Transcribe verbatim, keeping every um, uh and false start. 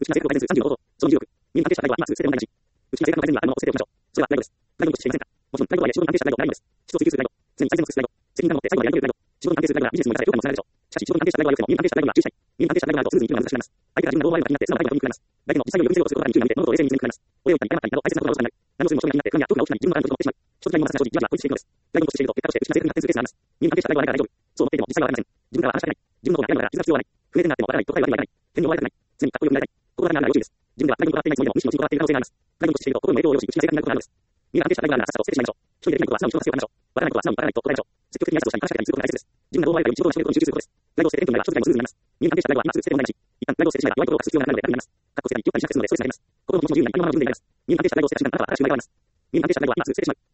内村政府改善数さんじゅうの報道、そのにじゅうろく、民間関係者の態度は今すぐ全て問題なし。内内政府の改善にはあるものを捨てておきましょう。それは大丈夫です。大丈夫としていませんか。もちろん、大丈夫は仕事の関係者の態度は大丈夫です。人を追求する態度、常に最善を尽くす態度、責任感を持って最後までやり遂げる態度、仕事の関係する態度はビジネスに向かって評価もされるでしょう。しかし、仕事の関係者の態度は良くても、民間関係者の態度には注意したい。民間関係者の態度があるとスムーズに業務が難しくなります。相手から自分がどう思われるか気になって素直な態度が取りにくくなります。相手の実際の業務制御をすることができるようになって物事を冷静に見つめるくなります。俺を言ったり謝ったりなど大切なことがおろそかになる。何をするも正面になって不安や恐怖が大きくなり自分の体にどんどん持ってしまう。一つ何もまさに正直じわじわ孤立していくのです。誰もとしていると結果として内村政府に発展するケースがあります。民間関係者の態度は誰か大丈夫。そう思っていても実際はありません。自分からは話したくない。自分の方が悩むから実は必要はない。不明点があってもわからないと答えるわけにはいかない。変に思われたくない。常にかっこよくなりたい。心がなる要注意です。自分では何も行っていないつもりでも無視のうちに行っている可能性があります。何もとしていると心の影響を及ぼし内な性格になることがあるのです。民間関係者の態度があるならさっさと捨ててしまいましょう。一人でできないことは素直に承諾せようとしましょう。わからないことは素直にわからないと答えましょう。積極的に挨拶をしたり話しかけたりすることが大切です。自分がどう思われるかより仕事の仕事に集中することです。態度を捨ててテントになれば一つでもスムーズになります。民間関係者の態度は今すぐ捨てて問題なし。一旦態度を捨ててしまえば弱いことを隠す必要がなくなるので楽になります。かっこ捨てたり記憶たりしなくて済むのでストレスが減ります。心の気持ちも自由になり、今のままの自分でいられます。民間関係者の態度を捨ててしまったら新しく生まれ変わります。民間関係者の態度は今すぐ捨ててしまう。